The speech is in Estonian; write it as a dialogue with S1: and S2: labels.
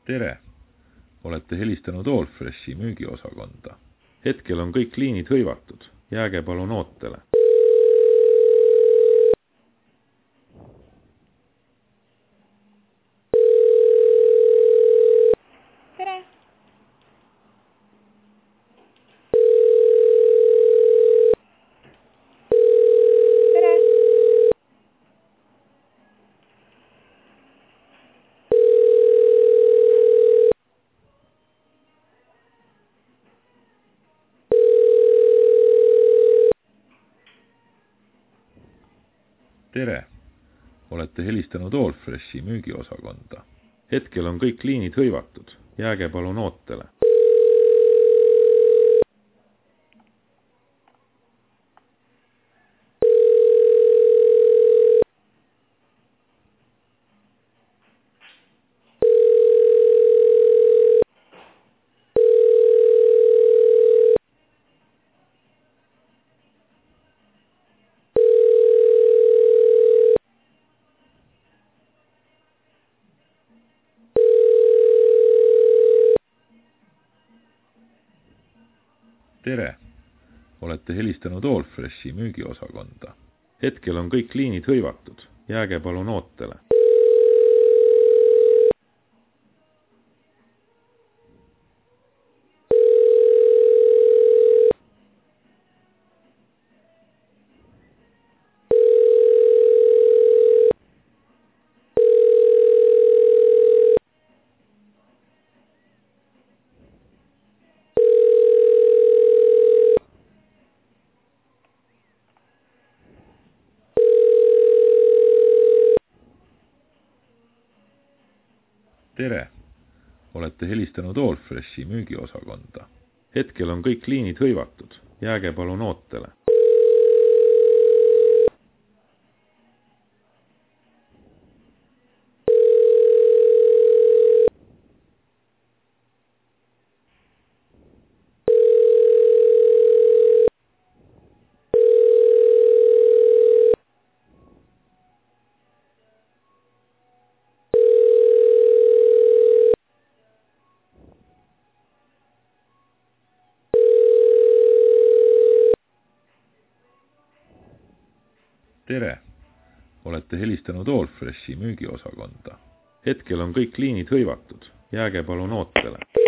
S1: Tere! Olete helistanud Allfreshi müügiosakonda. Hetkel on kõik liinid hõivatud. Jääge palun ootele.
S2: Tere! Tere!
S1: Tere! Olete helistanud Allfreshi müügiosakonda. Hetkel on kõik liinid hõivatud. Jääge palun ootele. Tere! Olete helistanud Allfreshi müügiosakonda. Hetkel on kõik liinid hõivatud. Jääge palun ootele. Tere! Olete helistanud Allfreshi müügiosakonda. Hetkel on kõik liinid hõivatud. Jääge palun ootele. Tere! Olete helistanud Allfreshi müügiosakonda. Hetkel on kõik liinid hõivatud. Jääge palun ootele.